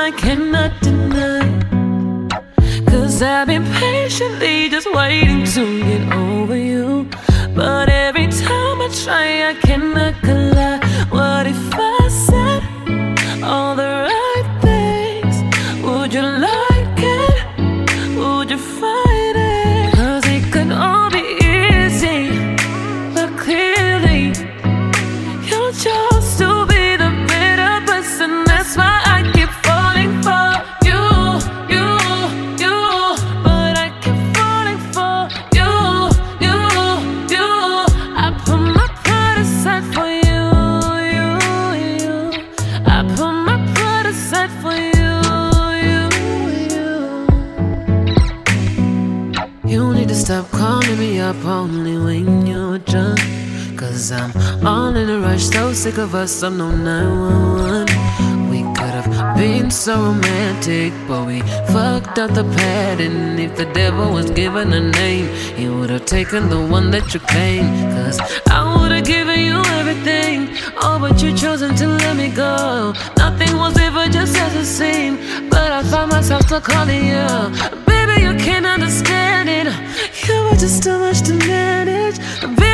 I cannot deny. 'Cause I've been patiently just waiting to get over you. But every time I try, I cannot collide. What if I said all the right things? Would you like it? Would you fight it? 'Cause it could all be easy, but clearly you chose to be the better person. That's why I keep falling for you, you, you. But I keep falling for you, you, you. I put my pride aside for you, you, you. I put my pride aside for you, you, you. You need to stop calling me up only when you're drunk. 'Cause I'm all in a rush, so sick of us, I'm no 911. We could have been so romantic, but we fucked up the pattern. If the devil was given a name, he would have taken the one that you claim. 'Cause I would have given you everything, oh, but you chosen to let me go. Nothing was ever just as it seemed, but I found myself still calling you. Baby, you can't understand it, you were just too much to manage.